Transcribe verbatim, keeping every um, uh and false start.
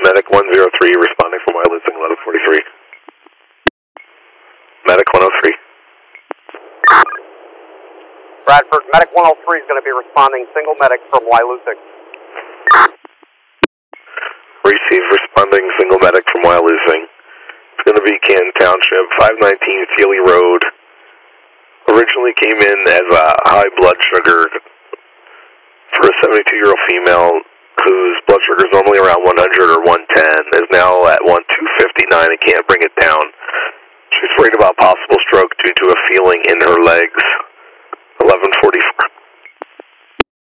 Medic one oh three responding from Y losing eleven forty-three. Medic one oh three. Bradford, Medic one oh three is going to be responding, single medic from Wyalusing. Receive responding, single medic from Wyalusing. It's going to be Canton Township, five nineteen Sealy Road. Originally came in as a high blood sugar for a seventy-two-year-old female whose blood sugar is normally around one hundred or one ten, is now at one two fifty-nine and can't bring it down. She's worried about possible stroke due to a feeling in her legs. eleven forty-four